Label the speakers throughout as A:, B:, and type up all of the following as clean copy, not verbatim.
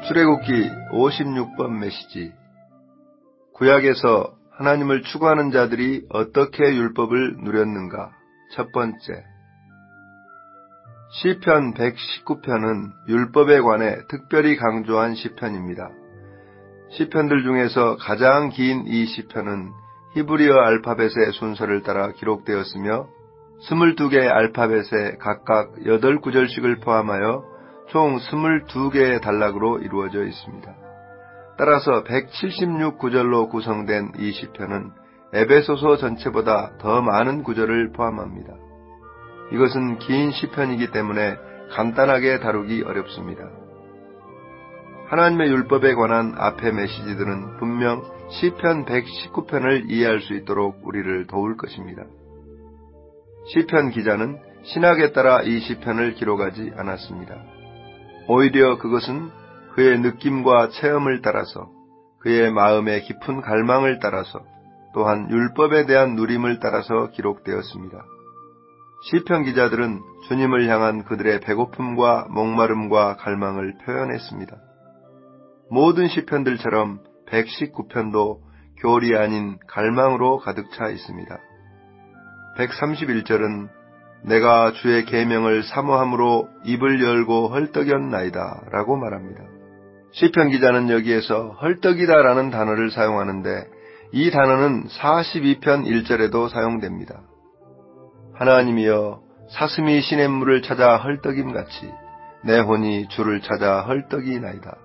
A: 출애굽기 56번 메시지. 구약에서 하나님을 추구하는 자들이 어떻게 율법을 누렸는가? 첫 번째. 시편 119편은 율법에 관해 특별히 강조한 시편입니다. 시편들 중에서 가장 긴 이 시편은 히브리어 알파벳의 순서를 따라 기록되었으며 22개의 알파벳에 각각 8구절씩을 포함하여 총 22개의 단락으로 이루어져 있습니다. 따라서 176구절로 구성된 이 시편은 에베소서 전체보다 더 많은 구절을 포함합니다. 이것은 긴 시편이기 때문에 간단하게 다루기 어렵습니다. 하나님의 율법에 관한 앞의 메시지들은 분명 시편 119편을 이해할 수 있도록 우리를 도울 것입니다. 시편 기자는 신학에 따라 이 시편을 기록하지 않았습니다. 오히려 그것은 그의 느낌과 체험을 따라서, 그의 마음의 깊은 갈망을 따라서, 또한 율법에 대한 누림을 따라서 기록되었습니다. 시편 기자들은 주님을 향한 그들의 배고픔과 목마름과 갈망을 표현했습니다. 모든 시편들처럼 119편도 교리 아닌 갈망으로 가득 차 있습니다. 131절은 내가 주의 계명을 사모함으로 입을 열고 헐떡였나이다 라고 말합니다. 시편 기자는 여기에서 헐떡이다라는 단어를 사용하는데 이 단어는 42편 1절에도 사용됩니다. 하나님이여 사슴이 시냇물을 찾아 헐떡임같이 내 혼이 주를 찾아 헐떡이나이다.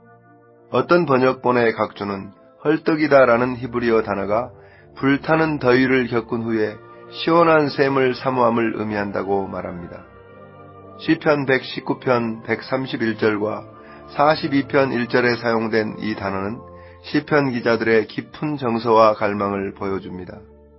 A: 어떤 번역본의 각주는 헐떡이다라는 히브리어 단어가 불타는 더위를 겪은 후에 시원한 샘을 사모함을 의미한다고 말합니다. 시편 119편 131절과 42편 1절에 사용된 이 단어는 시편 기자들의 깊은 정서와 갈망을 보여줍니다.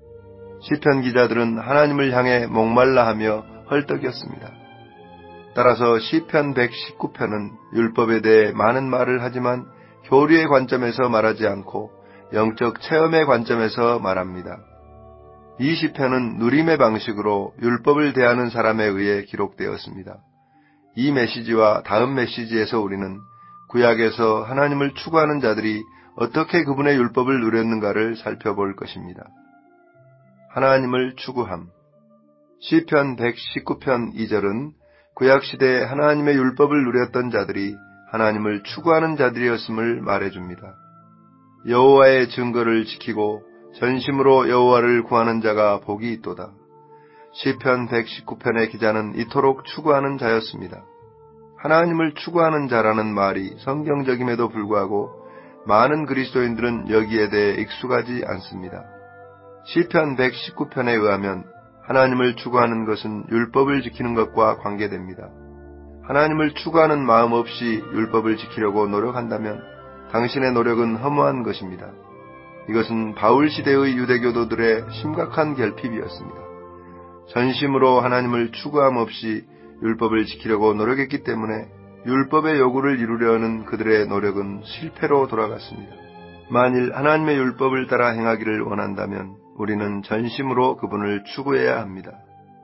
A: 시편 기자들은 하나님을 향해 목말라하며 헐떡였습니다. 따라서 시편 119편은 율법에 대해 많은 말을 하지만 교리의 관점에서 말하지 않고 영적 체험의 관점에서 말합니다. 이 시편은 누림의 방식으로 율법을 대하는 사람에 의해 기록되었습니다. 이 메시지와 다음 메시지에서 우리는 구약에서 하나님을 추구하는 자들이 어떻게 그분의 율법을 누렸는가를 살펴볼 것입니다. 하나님을 추구함. 시편 119편 2절은 구약시대에 하나님의 율법을 누렸던 자들이 하나님을 추구하는 자들이었음을 말해줍니다. 여호와의 증거를 지키고 전심으로 여호와를 구하는 자가 복이 있도다. 시편 119편의 기자는 이토록 추구하는 자였습니다. 하나님을 추구하는 자라는 말이 성경적임에도 불구하고 많은 그리스도인들은 여기에 대해 익숙하지 않습니다. 시편 119편에 의하면 하나님을 추구하는 것은 율법을 지키는 것과 관계됩니다. 하나님을 추구하는 마음 없이 율법을 지키려고 노력한다면 당신의 노력은 허무한 것입니다. 이것은 바울 시대의 유대교도들의 심각한 결핍이었습니다. 전심으로 하나님을 추구함 없이 율법을 지키려고 노력했기 때문에 율법의 요구를 이루려는 그들의 노력은 실패로 돌아갔습니다. 만일 하나님의 율법을 따라 행하기를 원한다면 우리는 전심으로 그분을 추구해야 합니다.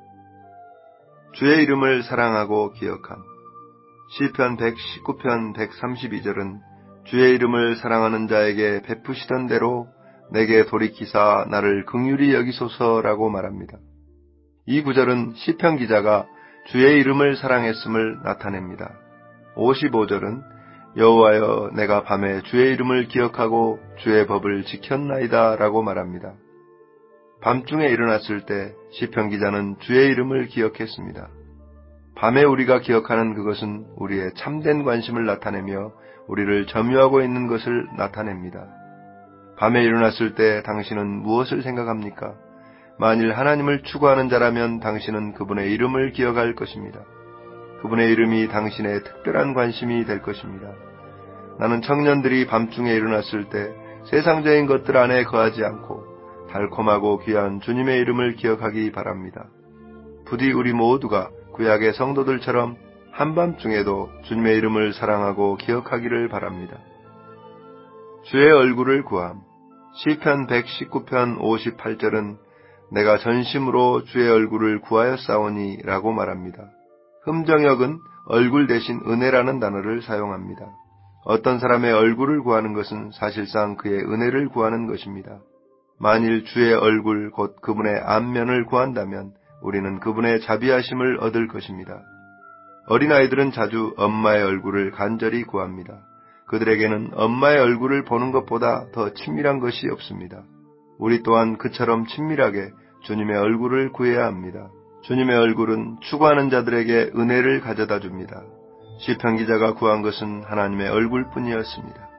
A: 주의 이름을 사랑하고 기억함. 시편 119편 132절은 주의 이름을 사랑하는 자에게 베푸시던 대로 내게 돌이키사 나를 긍휼히 여기소서라고 말합니다. 이 구절은 시편 기자가 주의 이름을 사랑했음을 나타냅니다. 55절은 여호와여 내가 밤에 주의 이름을 기억하고 주의 법을 지켰나이다 라고 말합니다. 밤중에 일어났을 때 시편 기자는 주의 이름을 기억했습니다. 밤에 우리가 기억하는 그것은 우리의 참된 관심을 나타내며 우리를 점유하고 있는 것을 나타냅니다. 밤에 일어났을 때 당신은 무엇을 생각합니까? 만일 하나님을 추구하는 자라면 당신은 그분의 이름을 기억할 것입니다. 그분의 이름이 당신의 특별한 관심이 될 것입니다. 나는 청년들이 밤중에 일어났을 때 세상적인 것들 안에 거하지 않고 달콤하고 귀한 주님의 이름을 기억하기 바랍니다. 부디 우리 모두가 구약의 성도들처럼 한밤중에도 주님의 이름을 사랑하고 기억하기를 바랍니다. 주의 얼굴을 구함. 시편 119편 58절은 내가 전심으로 주의 얼굴을 구하였사오니 라고 말합니다. 흠정역은 얼굴 대신 은혜라는 단어를 사용합니다. 어떤 사람의 얼굴을 구하는 것은 사실상 그의 은혜를 구하는 것입니다. 만일 주의 얼굴 곧 그분의 안면을 구한다면 우리는 그분의 자비하심을 얻을 것입니다. 어린아이들은 자주 엄마의 얼굴을 간절히 구합니다. 그들에게는 엄마의 얼굴을 보는 것보다 더 친밀한 것이 없습니다. 우리 또한 그처럼 친밀하게 주님의 얼굴을 구해야 합니다. 주님의 얼굴은 추구하는 자들에게 은혜를 가져다 줍니다. 시편 기자가 구한 것은 하나님의 얼굴뿐이었습니다.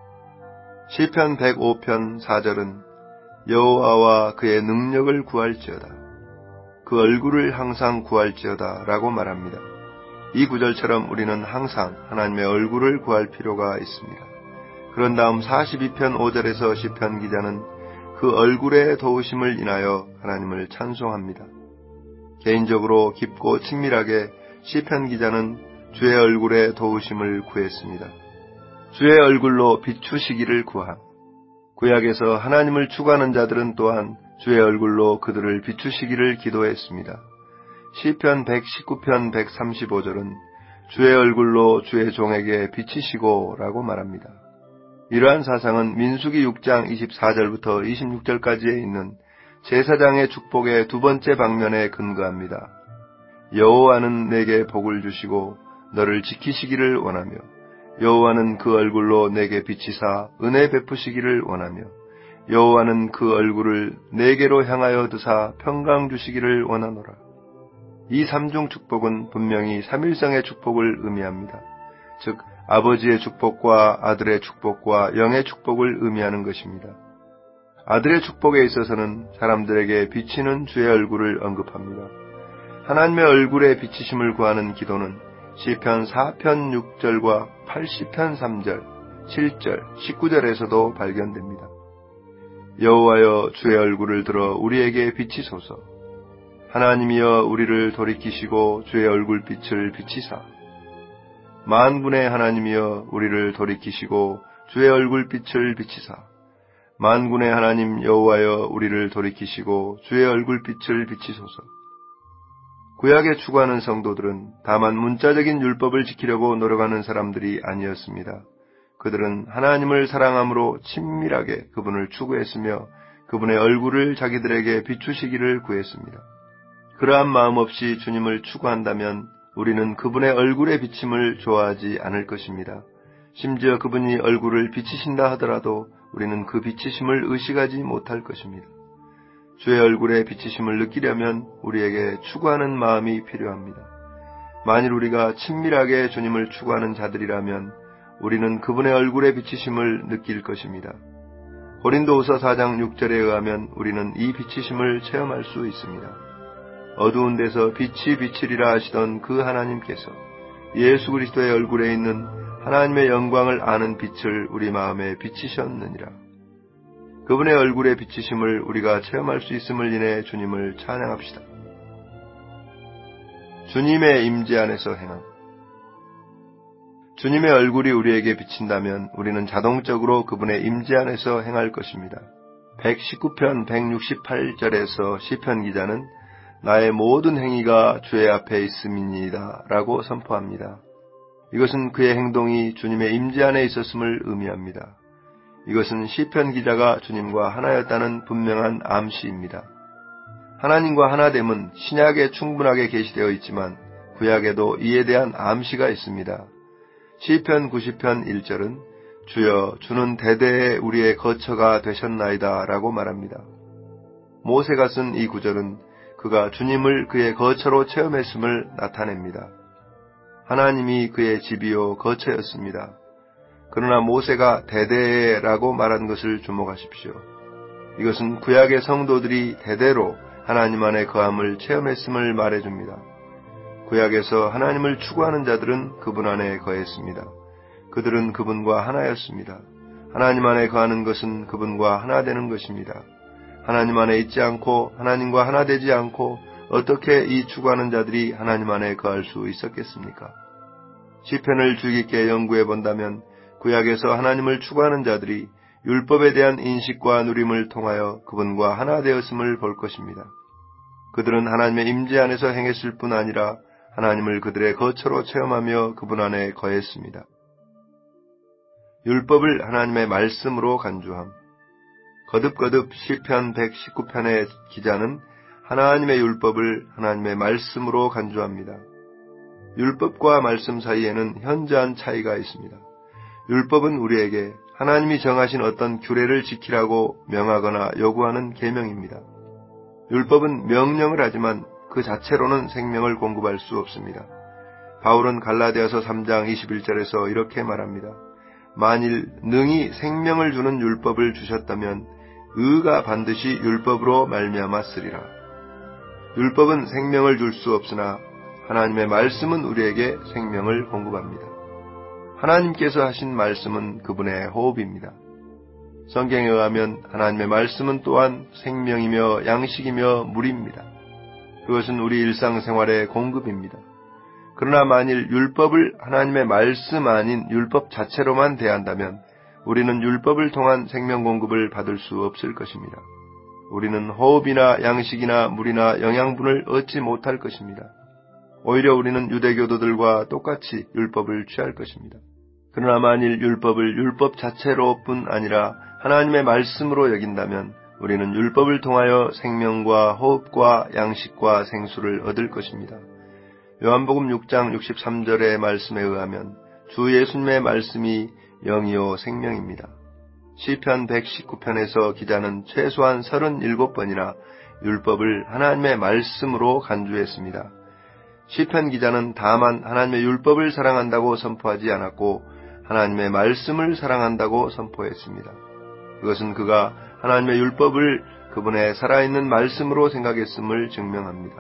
A: 시편 105편 4절은 여호와와 그의 능력을 구할지어다. 그 얼굴을 항상 구할지어다 라고 말합니다. 이 구절처럼 우리는 항상 하나님의 얼굴을 구할 필요가 있습니다. 그런 다음 42편 5절에서 시편 기자는 그 얼굴의 도우심을 인하여 하나님을 찬송합니다. 개인적으로 깊고 친밀하게 시편 기자는 주의 얼굴의 도우심을 구했습니다. 주의 얼굴로 비추시기를 구함. 구약에서 하나님을 추구하는 자들은 또한 주의 얼굴로 그들을 비추시기를 기도했습니다. 시편 119편 135절은 주의 얼굴로 주의 종에게 비치시고 라고 말합니다. 이러한 사상은 민수기 6장 24절부터 26절까지에 있는 제사장의 축복의 두 번째 방면에 근거합니다. 여호와는 내게 복을 주시고 너를 지키시기를 원하며 여호와는 그 얼굴로 내게 비치사 은혜 베푸시기를 원하며 여호와는 그 얼굴을 내게로 향하여 드사 평강 주시기를 원하노라. 이 삼중 축복은 분명히 삼일성의 축복을 의미합니다. 즉 아버지의 축복과 아들의 축복과 영의 축복을 의미하는 것입니다. 아들의 축복에 있어서는 사람들에게 비치는 주의 얼굴을 언급합니다. 하나님의 얼굴에 비치심을 구하는 기도는 시편 4편 6절과 80편 3절, 7절, 19절에서도 발견됩니다. 여호와여 주의 얼굴을 들어 우리에게 비치소서. 하나님이여 우리를 돌이키시고 주의 얼굴빛을 비치사. 만군의 하나님이여 우리를 돌이키시고 주의 얼굴빛을 비치사. 만군의 하나님 여호와여 우리를 돌이키시고 주의 얼굴빛을 비치소서. 구약에 추구하는 성도들은 다만 문자적인 율법을 지키려고 노력하는 사람들이 아니었습니다. 그들은 하나님을 사랑함으로 친밀하게 그분을 추구했으며 그분의 얼굴을 자기들에게 비추시기를 구했습니다. 그러한 마음 없이 주님을 추구한다면 우리는 그분의 얼굴의 비침을 좋아하지 않을 것입니다. 심지어 그분이 얼굴을 비치신다 하더라도 우리는 그 비치심을 의식하지 못할 것입니다. 주의 얼굴의 비치심을 느끼려면 우리에게 추구하는 마음이 필요합니다. 만일 우리가 친밀하게 주님을 추구하는 자들이라면 우리는 그분의 얼굴의 비치심을 느낄 것입니다. 고린도후서 4장 6절에 의하면 우리는 이 비치심을 체험할 수 있습니다. 어두운 데서 빛이 비치리라 하시던 그 하나님께서 예수 그리스도의 얼굴에 있는 하나님의 영광을 아는 빛을 우리 마음에 비치셨느니라. 그분의 얼굴의 비치심을 우리가 체험할 수 있음을 인해 주님을 찬양합시다. 주님의 임재 안에서 행함. 주님의 얼굴이 우리에게 비친다면 우리는 자동적으로 그분의 임재 안에서 행할 것입니다. 119편 168절에서 시편 기자는 나의 모든 행위가 주의 앞에 있음이니이다 라고 선포합니다. 이것은 그의 행동이 주님의 임재 안에 있었음을 의미합니다. 이것은 시편 기자가 주님과 하나였다는 분명한 암시입니다. 하나님과 하나됨은 신약에 충분하게 계시되어 있지만 구약에도 이에 대한 암시가 있습니다. 시편 90편 1절은 주여 주는 대대에 우리의 거처가 되셨나이다 라고 말합니다. 모세가 쓴 이 구절은 그가 주님을 그의 거처로 체험했음을 나타냅니다. 하나님이 그의 집이요 거처였습니다. 그러나 모세가 대대라고 말한 것을 주목하십시오. 이것은 구약의 성도들이 대대로 하나님 안에 거함을 체험했음을 말해줍니다. 구약에서 하나님을 추구하는 자들은 그분 안에 거했습니다. 그들은 그분과 하나였습니다. 하나님 안에 거하는 것은 그분과 하나 되는 것입니다. 하나님 안에 있지 않고 하나님과 하나 되지 않고 어떻게 이 추구하는 자들이 하나님 안에 거할 수 있었겠습니까? 시편을 주의 깊게 연구해 본다면 구약에서 하나님을 추구하는 자들이 율법에 대한 인식과 누림을 통하여 그분과 하나 되었음을 볼 것입니다. 그들은 하나님의 임재 안에서 행했을 뿐 아니라 하나님을 그들의 거처로 체험하며 그분 안에 거했습니다. 율법을 하나님의 말씀으로 간주함. 거듭거듭 시편 119편의 기자는 하나님의 율법을 하나님의 말씀으로 간주합니다. 율법과 말씀 사이에는 현저한 차이가 있습니다. 율법은 우리에게 하나님이 정하신 어떤 규례를 지키라고 명하거나 요구하는 계명입니다. 율법은 명령을 하지만 그 자체로는 생명을 공급할 수 없습니다. 바울은 갈라디아서 3장 21절에서 이렇게 말합니다. 만일 능히 생명을 주는 율법을 주셨다면 의가 반드시 율법으로 말미암았으리라. 율법은 생명을 줄 수 없으나 하나님의 말씀은 우리에게 생명을 공급합니다. 하나님께서 하신 말씀은 그분의 호흡입니다. 성경에 의하면 하나님의 말씀은 또한 생명이며 양식이며 물입니다. 그것은 우리 일상생활의 공급입니다. 그러나 만일 율법을 하나님의 말씀 아닌 율법 자체로만 대한다면 우리는 율법을 통한 생명 공급을 받을 수 없을 것입니다. 우리는 호흡이나 양식이나 물이나 영양분을 얻지 못할 것입니다. 오히려 우리는 유대교도들과 똑같이 율법을 취할 것입니다. 그러나 만일 율법을 율법 자체로뿐 아니라 하나님의 말씀으로 여긴다면 우리는 율법을 통하여 생명과 호흡과 양식과 생수를 얻을 것입니다. 요한복음 6장 63절의 말씀에 의하면 주 예수님의 말씀이 영이요 생명입니다. 시편 119편에서 기자는 최소한 37번이나 율법을 하나님의 말씀으로 간주했습니다. 시편 기자는 다만 하나님의 율법을 사랑한다고 선포하지 않았고 하나님의 말씀을 사랑한다고 선포했습니다. 그것은 그가 하나님의 율법을 그분의 살아있는 말씀으로 생각했음을 증명합니다.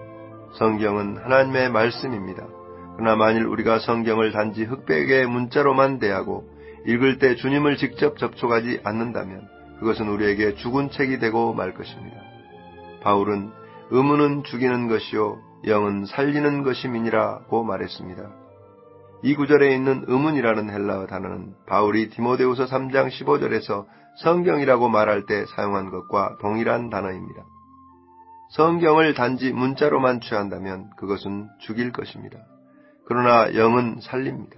A: 성경은 하나님의 말씀입니다. 그러나 만일 우리가 성경을 단지 흑백의 문자로만 대하고 읽을 때 주님을 직접 접촉하지 않는다면 그것은 우리에게 죽은 책이 되고 말 것입니다. 바울은 의문은 죽이는 것이요 영은 살리는 것임이니라고 말했습니다. 이 구절에 있는 의문이라는 헬라어 단어는 바울이 디모데후서 3장 15절에서 성경이라고 말할 때 사용한 것과 동일한 단어입니다. 성경을 단지 문자로만 취한다면 그것은 죽일 것입니다. 그러나 영은 살립니다.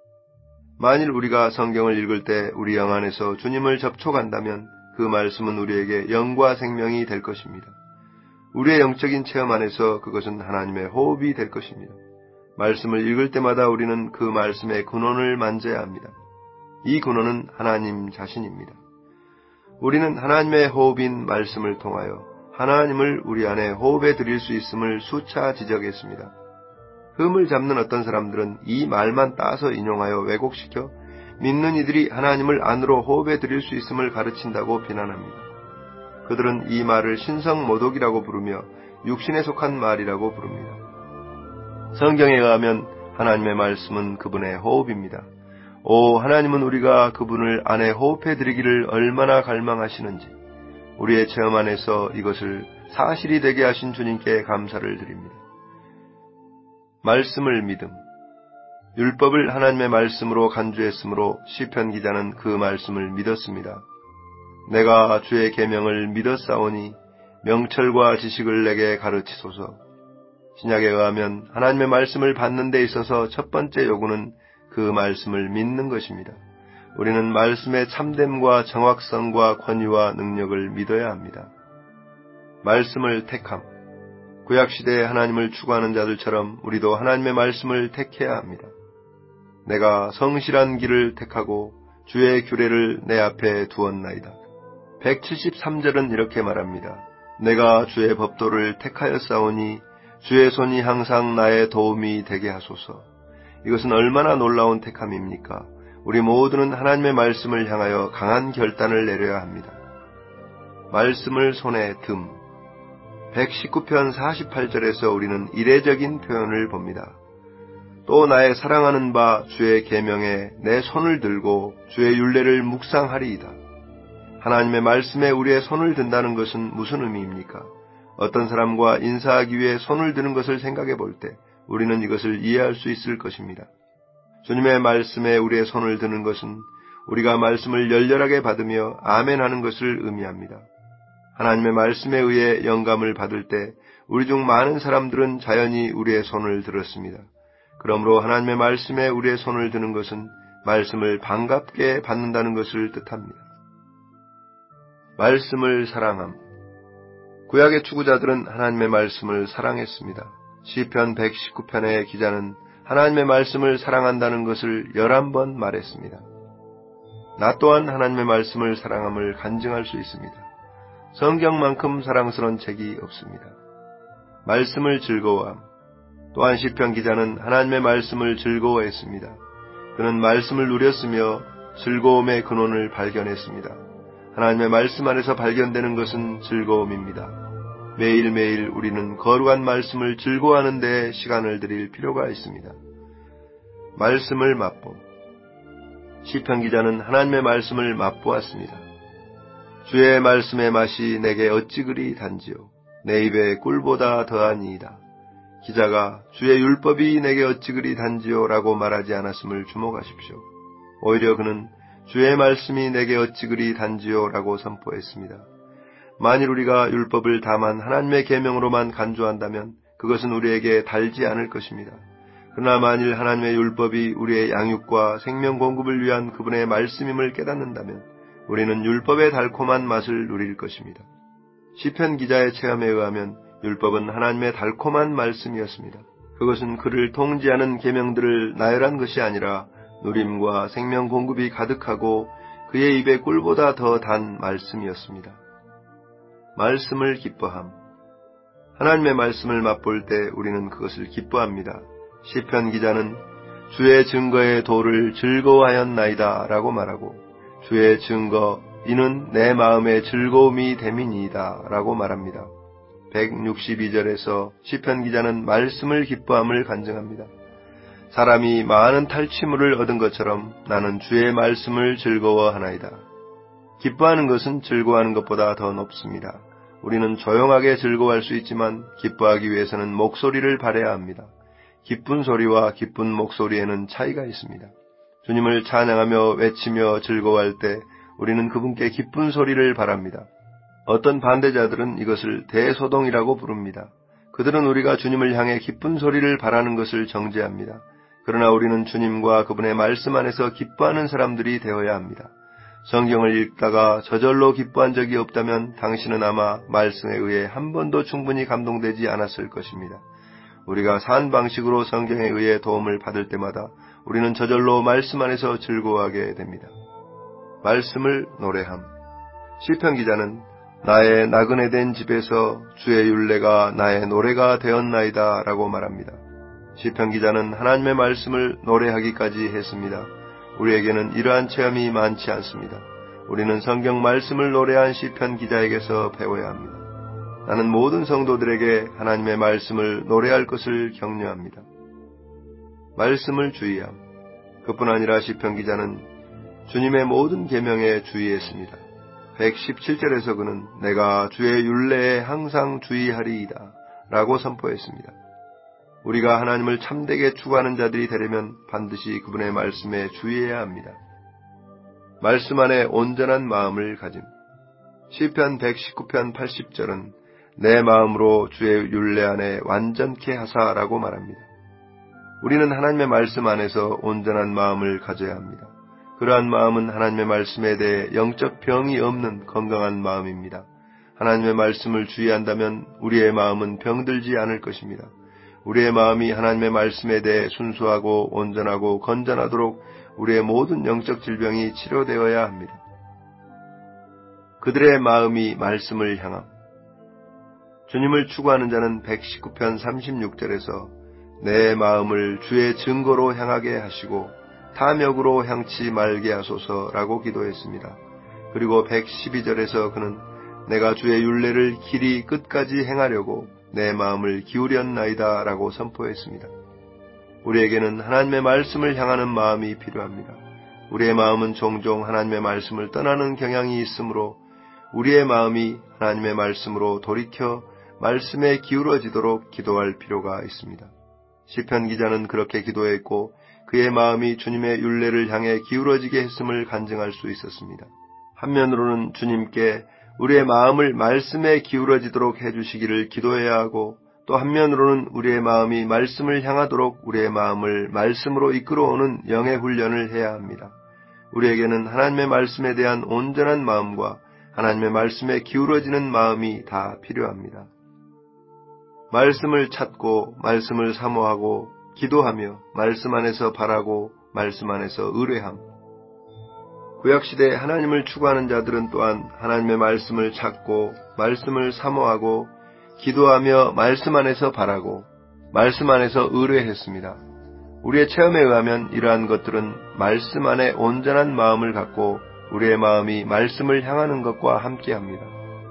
A: 만일 우리가 성경을 읽을 때 우리 영 안에서 주님을 접촉한다면 그 말씀은 우리에게 영과 생명이 될 것입니다. 우리의 영적인 체험 안에서 그것은 하나님의 호흡이 될 것입니다. 말씀을 읽을 때마다 우리는 그 말씀의 근원을 만져야 합니다. 이 근원은 하나님 자신입니다. 우리는 하나님의 호흡인 말씀을 통하여 하나님을 우리 안에 호흡해 드릴 수 있음을 수차 지적했습니다. 흠을 잡는 어떤 사람들은 이 말만 따서 인용하여 왜곡시켜 믿는 이들이 하나님을 안으로 호흡해 드릴 수 있음을 가르친다고 비난합니다. 그들은 이 말을 신성모독이라고 부르며 육신에 속한 말이라고 부릅니다. 성경에 의하면 하나님의 말씀은 그분의 호흡입니다. 오, 하나님은 우리가 그분을 안에 호흡해 드리기를 얼마나 갈망하시는지 우리의 체험 안에서 이것을 사실이 되게 하신 주님께 감사를 드립니다. 말씀을 믿음. 율법을 하나님의 말씀으로 간주했으므로 시편 기자는 그 말씀을 믿었습니다. 내가 주의 계명을 믿었사오니 명철과 지식을 내게 가르치소서. 신약에 의하면 하나님의 말씀을 받는 데 있어서 첫 번째 요구는 그 말씀을 믿는 것입니다. 우리는 말씀의 참됨과 정확성과 권위와 능력을 믿어야 합니다. 말씀을 택함. 구약시대에 하나님을 추구하는 자들처럼 우리도 하나님의 말씀을 택해야 합니다. 내가 성실한 길을 택하고 주의 규례를 내 앞에 두었나이다. 173절은 이렇게 말합니다. 내가 주의 법도를 택하였사오니 주의 손이 항상 나의 도움이 되게 하소서. 이것은 얼마나 놀라운 택함입니까? 우리 모두는 하나님의 말씀을 향하여 강한 결단을 내려야 합니다. 말씀을 손에 듬. 119편 48절에서 우리는 이례적인 표현을 봅니다. 또 나의 사랑하는 바 주의 계명에 내 손을 들고 주의 율례를 묵상하리이다. 하나님의 말씀에 우리의 손을 든다는 것은 무슨 의미입니까? 어떤 사람과 인사하기 위해 손을 드는 것을 생각해 볼 때 우리는 이것을 이해할 수 있을 것입니다. 주님의 말씀에 우리의 손을 드는 것은 우리가 말씀을 열렬하게 받으며 아멘하는 것을 의미합니다. 하나님의 말씀에 의해 영감을 받을 때 우리 중 많은 사람들은 자연히 우리의 손을 들었습니다. 그러므로 하나님의 말씀에 우리의 손을 드는 것은 말씀을 반갑게 받는다는 것을 뜻합니다. 말씀을 사랑함. 구약의 추구자들은 하나님의 말씀을 사랑했습니다. 시편 119편의 기자는 하나님의 말씀을 사랑한다는 것을 11번 말했습니다. 나 또한 하나님의 말씀을 사랑함을 간증할 수 있습니다. 성경만큼 사랑스러운 책이 없습니다. 말씀을 즐거워함. 또한 시편 기자는 하나님의 말씀을 즐거워했습니다. 그는 말씀을 누렸으며 즐거움의 근원을 발견했습니다. 하나님의 말씀 안에서 발견되는 것은 즐거움입니다. 매일매일 우리는 거룩한 말씀을 즐거워하는 데 시간을 들일 필요가 있습니다. 말씀을 맛봄. 시편 기자는 하나님의 말씀을 맛보았습니다. 주의 말씀의 맛이 내게 어찌 그리 단지요. 내 입에 꿀보다 더하니이다. 기자가 주의 율법이 내게 어찌 그리 단지요 라고 말하지 않았음을 주목하십시오. 오히려 그는 주의 말씀이 내게 어찌 그리 단지요 라고 선포했습니다. 만일 우리가 율법을 다만 하나님의 계명으로만 간주한다면 그것은 우리에게 달지 않을 것입니다. 그러나 만일 하나님의 율법이 우리의 양육과 생명 공급을 위한 그분의 말씀임을 깨닫는다면 우리는 율법의 달콤한 맛을 누릴 것입니다. 시편 기자의 체험에 의하면 율법은 하나님의 달콤한 말씀이었습니다. 그것은 그를 통지하는 계명들을 나열한 것이 아니라 누림과 생명 공급이 가득하고 그의 입에 꿀보다 더 단 말씀이었습니다. 말씀을 기뻐함. 하나님의 말씀을 맛볼 때 우리는 그것을 기뻐합니다. 시편 기자는 주의 증거의 도를 즐거워하였나이다 라고 말하고 주의 증거 이는 내 마음의 즐거움이 됨이니이다 라고 말합니다. 162절에서 시편 기자는 말씀을 기뻐함을 간증합니다. 사람이 많은 탈취물을 얻은 것처럼 나는 주의 말씀을 즐거워하나이다. 기뻐하는 것은 즐거워하는 것보다 더 높습니다. 우리는 조용하게 즐거워할 수 있지만 기뻐하기 위해서는 목소리를 발해야 합니다. 기쁜 소리와 기쁜 목소리에는 차이가 있습니다. 주님을 찬양하며 외치며 즐거워할 때 우리는 그분께 기쁜 소리를 바랍니다. 어떤 반대자들은 이것을 대소동이라고 부릅니다. 그들은 우리가 주님을 향해 기쁜 소리를 바라는 것을 정죄합니다. 그러나 우리는 주님과 그분의 말씀 안에서 기뻐하는 사람들이 되어야 합니다. 성경을 읽다가 저절로 기뻐한 적이 없다면 당신은 아마 말씀에 의해 한 번도 충분히 감동되지 않았을 것입니다. 우리가 산 방식으로 성경에 의해 도움을 받을 때마다 우리는 저절로 말씀 안에서 즐거워하게 됩니다. 말씀을 노래함. 시편 기자는 나의 나그네 된 집에서 주의 율례가 나의 노래가 되었나이다 라고 말합니다. 시편 기자는 하나님의 말씀을 노래하기까지 했습니다. 우리에게는 이러한 체험이 많지 않습니다. 우리는 성경 말씀을 노래한 시편 기자에게서 배워야 합니다. 나는 모든 성도들에게 하나님의 말씀을 노래할 것을 격려합니다. 말씀을 주의함. 그뿐 아니라 시편 기자는 주님의 모든 계명에 주의했습니다. 117절에서 그는 내가 주의 율례에 항상 주의하리이다 라고 선포했습니다. 우리가 하나님을 참되게 추구하는 자들이 되려면 반드시 그분의 말씀에 주의해야 합니다. 말씀 안에 온전한 마음을 가짐. 시편 119편 80절은 내 마음으로 주의 율례 안에 완전케 하사라고 말합니다. 우리는 하나님의 말씀 안에서 온전한 마음을 가져야 합니다. 그러한 마음은 하나님의 말씀에 대해 영적 병이 없는 건강한 마음입니다. 하나님의 말씀을 주의한다면 우리의 마음은 병들지 않을 것입니다. 우리의 마음이 하나님의 말씀에 대해 순수하고 온전하고 건전하도록 우리의 모든 영적 질병이 치료되어야 합니다. 그들의 마음이 말씀을 향함. 주님을 추구하는 자는 119편 36절에서 내 마음을 주의 증거로 향하게 하시고 탐욕으로 향치 말게 하소서라고 기도했습니다. 그리고 112절에서 그는 내가 주의 율례를 길이 끝까지 행하려고 내 마음을 기울였나이다 라고 선포했습니다. 우리에게는 하나님의 말씀을 향하는 마음이 필요합니다. 우리의 마음은 종종 하나님의 말씀을 떠나는 경향이 있으므로 우리의 마음이 하나님의 말씀으로 돌이켜 말씀에 기울어지도록 기도할 필요가 있습니다. 시편 기자는 그렇게 기도했고 그의 마음이 주님의 율례를 향해 기울어지게 했음을 간증할 수 있었습니다. 한면으로는 주님께 우리의 마음을 말씀에 기울어지도록 해주시기를 기도해야 하고 또 한면으로는 우리의 마음이 말씀을 향하도록 우리의 마음을 말씀으로 이끌어오는 영의 훈련을 해야 합니다. 우리에게는 하나님의 말씀에 대한 온전한 마음과 하나님의 말씀에 기울어지는 마음이 다 필요합니다. 말씀을 찾고 말씀을 사모하고 기도하며 말씀 안에서 바라고 말씀 안에서 의뢰함. 구약시대에 하나님을 추구하는 자들은 또한 하나님의 말씀을 찾고 말씀을 사모하고 기도하며 말씀 안에서 바라고 말씀 안에서 의뢰했습니다. 우리의 체험에 의하면 이러한 것들은 말씀 안에 온전한 마음을 갖고 우리의 마음이 말씀을 향하는 것과 함께합니다.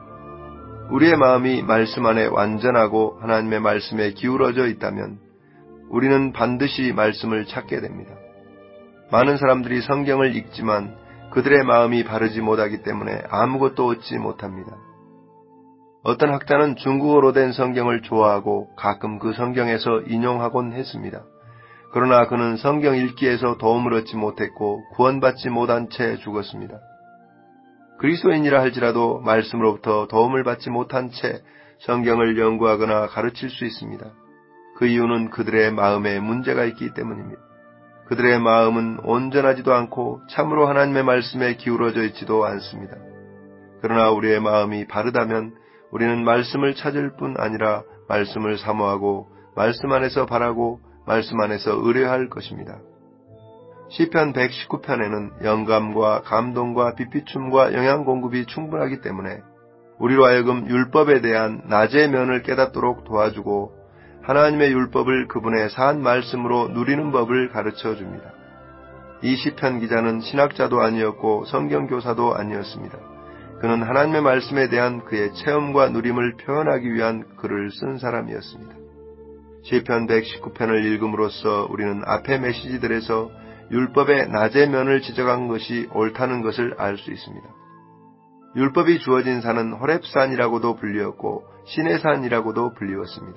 A: 우리의 마음이 말씀 안에 완전하고 하나님의 말씀에 기울어져 있다면 우리는 반드시 말씀을 찾게 됩니다. 많은 사람들이 성경을 읽지만 그들의 마음이 바르지 못하기 때문에 아무것도 얻지 못합니다. 어떤 학자는 중국어로 된 성경을 좋아하고 가끔 그 성경에서 인용하곤 했습니다. 그러나 그는 성경 읽기에서 도움을 얻지 못했고 구원받지 못한 채 죽었습니다. 그리스도인이라 할지라도 말씀으로부터 도움을 받지 못한 채 성경을 연구하거나 가르칠 수 있습니다. 그 이유는 그들의 마음에 문제가 있기 때문입니다. 그들의 마음은 온전하지도 않고 참으로 하나님의 말씀에 기울어져 있지도 않습니다. 그러나 우리의 마음이 바르다면 우리는 말씀을 찾을 뿐 아니라 말씀을 사모하고 말씀 안에서 바라고 말씀 안에서 의뢰할 것입니다. 시편 119편에는 영감과 감동과 비피춤과 영양 공급이 충분하기 때문에 우리로 하여금 율법에 대한 낮의 면을 깨닫도록 도와주고 하나님의 율법을 그분의 산 말씀으로 누리는 법을 가르쳐 줍니다. 이 시편 기자는 신학자도 아니었고 성경교사도 아니었습니다. 그는 하나님의 말씀에 대한 그의 체험과 누림을 표현하기 위한 글을 쓴 사람이었습니다. 시편 119편을 읽음으로써 우리는 앞의 메시지들에서 율법의 낮의 면을 지적한 것이 옳다는 것을 알 수 있습니다. 율법이 주어진 산은 호렙산이라고도 불리었고 신의 산이라고도 불리웠습니다.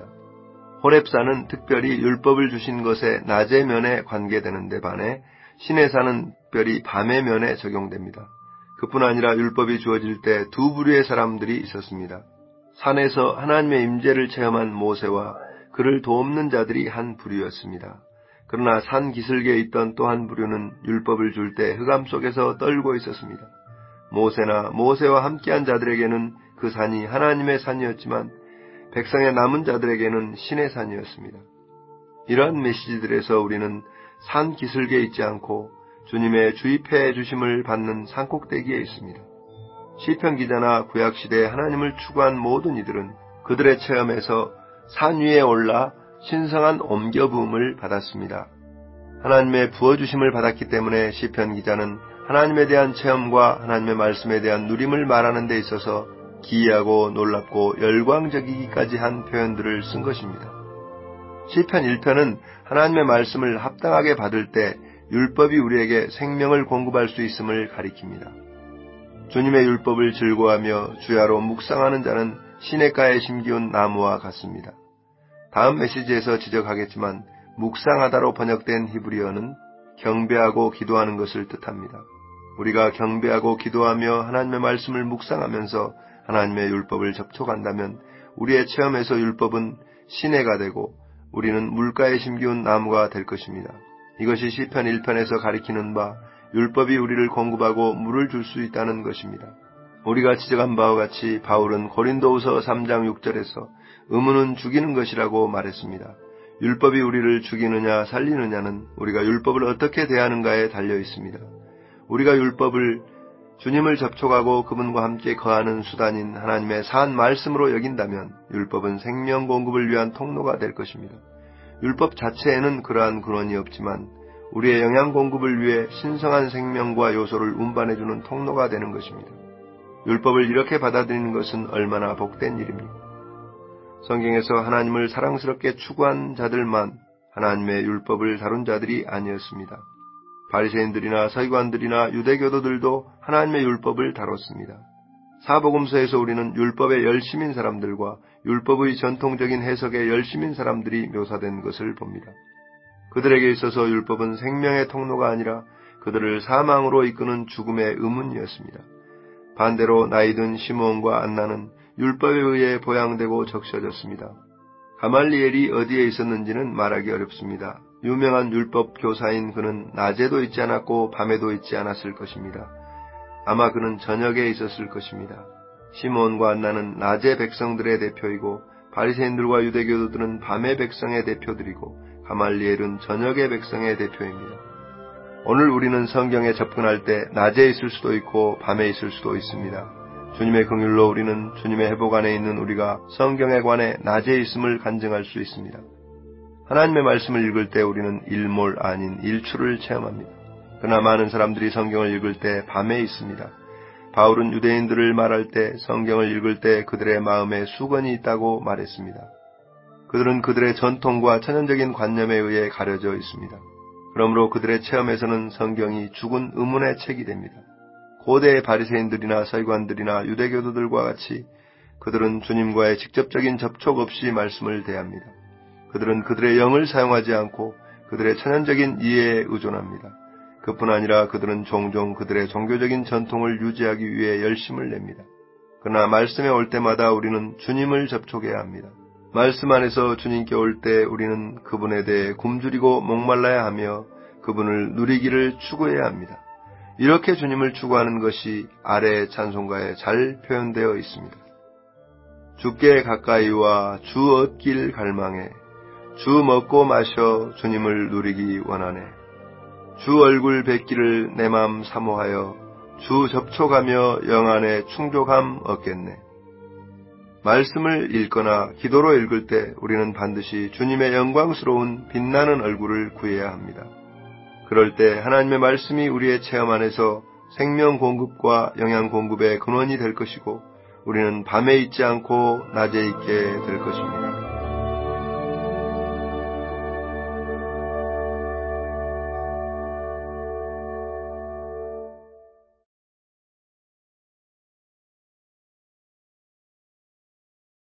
A: 호렙산은 특별히 율법을 주신 것의 낮의 면에 관계되는 데 반해 신의 산은 특별히 밤의 면에 적용됩니다. 그뿐 아니라 율법이 주어질 때 두 부류의 사람들이 있었습니다. 산에서 하나님의 임재를 체험한 모세와 그를 돕는 자들이 한 부류였습니다. 그러나 산 기슭에 있던 또 한 부류는 율법을 줄 때 흑암 속에서 떨고 있었습니다. 모세나 모세와 함께한 자들에게는 그 산이 하나님의 산이었지만 백성의 남은 자들에게는 신의 산이었습니다. 이러한 메시지들에서 우리는 산 기슭에 있지 않고 주님의 주입해 주심을 받는 산꼭대기에 있습니다. 시편 기자나 구약시대에 하나님을 추구한 모든 이들은 그들의 체험에서 산 위에 올라 신성한 옮겨부음을 받았습니다. 하나님의 부어주심을 받았기 때문에 시편 기자는 하나님에 대한 체험과 하나님의 말씀에 대한 누림을 말하는 데 있어서 기이하고 놀랍고 열광적이기까지 한 표현들을 쓴 것입니다. 시편 1편은 하나님의 말씀을 합당하게 받을 때 율법이 우리에게 생명을 공급할 수 있음을 가리킵니다. 주님의 율법을 즐거워하며 주야로 묵상하는 자는 시냇가에 심기운 나무와 같습니다. 다음 메시지에서 지적하겠지만 묵상하다로 번역된 히브리어는 경배하고 기도하는 것을 뜻합니다. 우리가 경배하고 기도하며 하나님의 말씀을 묵상하면서 하나님의 율법을 접촉한다면 우리의 체험에서 율법은 시내가 되고 우리는 물가에 심기운 나무가 될 것입니다. 이것이 시편 1편에서 가리키는 바 율법이 우리를 공급하고 물을 줄 수 있다는 것입니다. 우리가 지적한 바와 같이 바울은 고린도후서 3장 6절에서 의무는 죽이는 것이라고 말했습니다. 율법이 우리를 죽이느냐 살리느냐는 우리가 율법을 어떻게 대하는가에 달려 있습니다. 우리가 율법을 주님을 접촉하고 그분과 함께 거하는 수단인 하나님의 산 말씀으로 여긴다면 율법은 생명 공급을 위한 통로가 될 것입니다. 율법 자체에는 그러한 근원이 없지만 우리의 영양 공급을 위해 신성한 생명과 요소를 운반해주는 통로가 되는 것입니다. 율법을 이렇게 받아들이는 것은 얼마나 복된 일입니까? 성경에서 하나님을 사랑스럽게 추구한 자들만 하나님의 율법을 다룬 자들이 아니었습니다. 바리새인들이나 서기관들이나 유대교도들도 하나님의 율법을 다뤘습니다. 사복음서에서 우리는 율법의 열심인 사람들과 율법의 전통적인 해석의 열심인 사람들이 묘사된 것을 봅니다. 그들에게 있어서 율법은 생명의 통로가 아니라 그들을 사망으로 이끄는 죽음의 의문이었습니다. 반대로 나이든 시므온과 안나는 율법에 의해 보양되고 적셔졌습니다. 가말리엘이 어디에 있었는지는 말하기 어렵습니다. 유명한 율법 교사인 그는 낮에도 있지 않았고 밤에도 있지 않았을 것입니다. 아마 그는 저녁에 있었을 것입니다. 시몬과 안나는 낮의 백성들의 대표이고 바리새인들과 유대교도들은 밤의 백성의 대표들이고 가말리엘은 저녁의 백성의 대표입니다. 오늘 우리는 성경에 접근할 때 낮에 있을 수도 있고 밤에 있을 수도 있습니다. 주님의 긍휼로 우리는 주님의 회복 안에 있는 우리가 성경에 관해 낮에 있음을 간증할 수 있습니다. 하나님의 말씀을 읽을 때 우리는 일몰 아닌 일출을 체험합니다. 그러나 많은 사람들이 성경을 읽을 때 밤에 있습니다. 바울은 유대인들을 말할 때 성경을 읽을 때 그들의 마음에 수건이 있다고 말했습니다. 그들은 그들의 전통과 천연적인 관념에 의해 가려져 있습니다. 그러므로 그들의 체험에서는 성경이 죽은 의문의 책이 됩니다. 고대의 바리새인들이나 서기관들이나 유대교도들과 같이 그들은 주님과의 직접적인 접촉 없이 말씀을 대합니다. 그들은 그들의 영을 사용하지 않고 그들의 천연적인 이해에 의존합니다. 그뿐 아니라 그들은 종종 그들의 종교적인 전통을 유지하기 위해 열심을 냅니다. 그러나 말씀에 올 때마다 우리는 주님을 접촉해야 합니다. 말씀 안에서 주님께 올 때 우리는 그분에 대해 굶주리고 목말라야 하며 그분을 누리기를 추구해야 합니다. 이렇게 주님을 추구하는 것이 아래의 찬송가에 잘 표현되어 있습니다. 주께 가까이 와 주 얻길 갈망해 주 먹고 마셔 주님을 누리기 원하네. 주 얼굴 뵙기를 내 맘 사모하여 주 접촉하며 영안에 충족함 얻겠네. 말씀을 읽거나 기도로 읽을 때 우리는 반드시 주님의 영광스러운 빛나는 얼굴을 구해야 합니다. 그럴 때 하나님의 말씀이 우리의 체험 안에서 생명 공급과 영양 공급의 근원이 될 것이고 우리는 밤에 있지 않고 낮에 있게 될 것입니다.